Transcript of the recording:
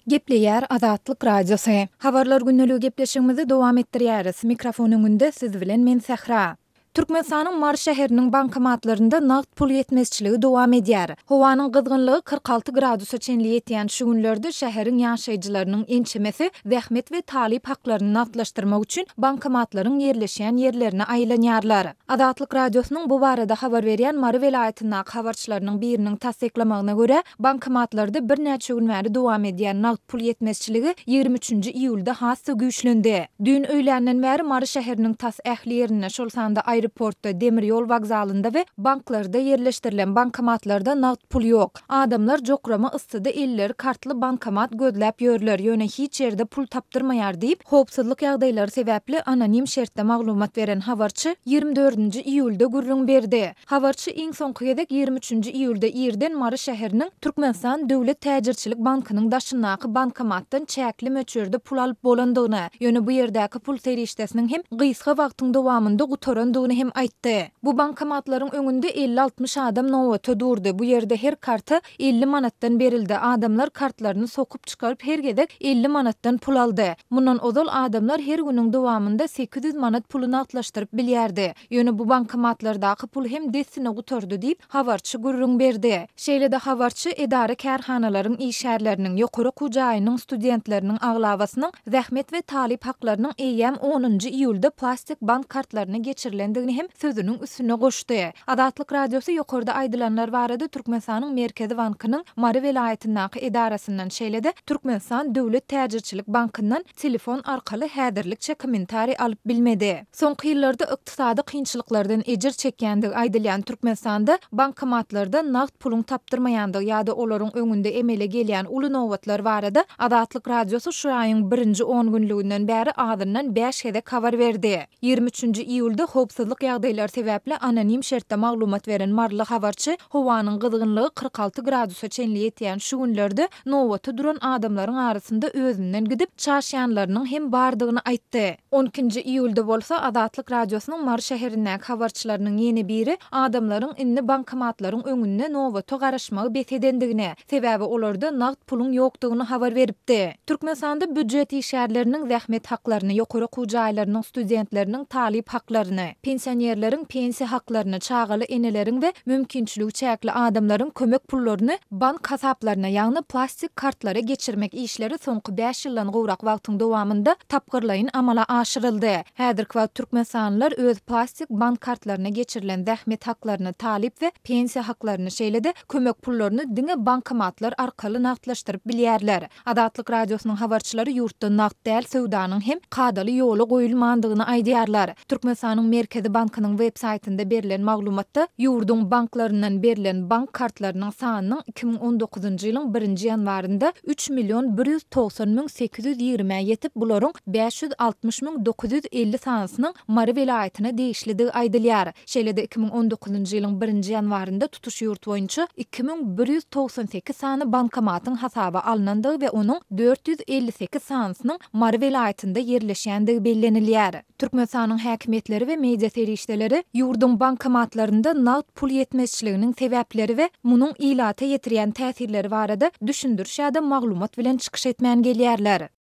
Gepleýär Azatlyk Radiosu. Habarlar günneligi gepleşigimizi dowam etdirýäris. Mikrofon öňünde siz bilen men Sähra. Türkmenistanyň Mar şäheriniň bankomatlarynda nagd pul ýetmezçiligi dowam edýär. Howanyň gyzgynlygy 46 gradusa çenli ýetýän şu günlerde şäheriň ýaşaýjylarynyň ençemesi zähmet we talip haklaryny nagdlaşdyrmak üçin bankomatlaryň ýerleşýän ýerlerine aýlanýarlar. Azatlyk Radiosynyň bu barada habar berýän Mary welaýatynyň habarçylarynyň biriniň tasdiklamagyna görä, bankomatlarda bir näçe gün bäri dowam edýän nagd pul ýetmezçiligi 23-nji iýulda hassa güýçlendi. Dün öýländen bäri Mary şäheriniň tas ähli ýerine şol sanda aeroportda, demir ýol wagzalynda we banklarda ýerleşdirilen bankomatlarda nagd pul ýok. Adamlar jokrama yssyda elleri kartly bankomat gözläp ýörler, ýöne hiç ýerde pul tapdyrmaýar diýip, howpsuzlyk ýagdaýlary sebäpli anonim şertde maglumat beren habarçy 24-nji iýulda gürrüň berdi. Habarçy iň soňky gezek 23-nji iýulda ýerden Mary şäheriniň Türkmenistan Döwlet Täjirçilik Bankynyň daşyndaky bankomatdan çäkli möçürde pul alyp bolandygyny, ýöne bu ýerdäki pul serişdesiniň hem gysga wagtyň dowamynda gutarandygyny hem aýtdy. Bu bankomatlaryň öňünde 50-60 adam nowata durdy. Bu ýerde her karta 50 manatdan berildi. Adamlar kartlaryny sokup çykaryp her gezek 50 manatdan pul aldy. Mundan ozal adamlar her günüň dowamynda 800 manat pulyny atlaşdyryp bilýärdi. Ýöne bu bankomatlardaky pul hem desine gutardy diýip habarçy gürrüň berdi. Şeýle-de habarçy edara kärhanalaryň işärleriniň ýokary kujaýynyň studentleriniň aglawasynyň zähmet we talip haklarynyň eýem 10-njy iýulda plastik bank kartlaryny geçirilendigini hem sözünüň üstüne goşdy. Azatlyk Radiosu ýokarda aýdylanlar barada Türkmenistanyň Merkezi Bankynyň Mary welaýatynyň edarasyndan şeýle-de Türkmenistan Döwlet Täjirçilik Bankyndan telefon arkaly häzirlikçe kommentari alyp bilmedi. Soňky ýyllarda ykdysady kynçylyklardan ejir çekýändigi aýdylýan Türkmenistanda bankomatlarda nagd puluň tapdyrmaýandygy ýa-da olaryň öňünde emele gelýän uly nowatlar barada Azatlyk Radiosu şu aýyň 1-nji 10 günlüginden bäri adyndan 5 hede habar berdi. 23-nji iýulda howpsuzlyk ýagdaýlary sebäpli anonim şertde maglumat beren marly habarçy howanyň gyzgynlygy 46 gradusa çenli ýetýän şu günlerde nowata duran adamlaryň arasynda özünden gidip çaşýanlarynyň hem bardygyny aýtdy. 12-nji iýulda bolsa Azatlyk Radiosynyň Mary şäherindäki habarçylarynyň ýene biri adamlaryň inni bankomatlaryň öňünde nowata garaşmagy betedendigini, sebäbi olarda nagd puluň ýokdugyny habar beripdi. Türkmenistanda büdjet işärleriniň zähmet haklaryny, ýokary kujaýlarynyň studentleriniň talip haklaryny, pensionerleriň pensiýa haklaryny, çağaly eneleriň we mümkinçiligi çäkli adamlaryň kömek pullaryny bank hasaplaryna, ýagny plastik kartlara geçirmek işleri soňky 5 ýyldan gowrak wagtyň dowamynda tapgyrlaýyn amala aşyryldy. Häzirki wagt türkmensanlar öz plastik bank kartlaryna geçirilen zähmet haklaryny talip we pensiýa haklaryny şeýle-de kömek pullaryny diňe bankomatlar arkaly nagdlaşdyryp bilýärler. Azatlyk Radiosynyň habarçylary ýurtda nagd däl sowdanyň hem kadaly ýoly goýulmandygyny aýdýarlar. Türkmenistanyň Merkezi Bankynyň web saýtynda berilen maglumatda ýurdun banklaryndan berilen bank kartlarynyň sanynyň 2019-njy ýylyň 1-nji ýanwarynda 3.190.820 ýetip bularyň 560.950 sanysynyň Mary welaýatyna degişligi aýdylýar. Şeýle-de 2019-njy ýylyň 1-nji ýanwarynda tutuş ýurt boýunça 2198 sany bankomatyň hasaba alınandygy we onuň 458 sanysynyň Mary welaýatynda ýerleşýändigi bellenilýär. Türkmenistanyň häkimetleri we media serişdeleri ýurdun bankomatlarynda nagd pul ýetmezçiliginiň sebäpleri we munyň ilata ýetirýän täsirleri barada düşündürýär-de maglumat bilen çykyş etmän gelýärler.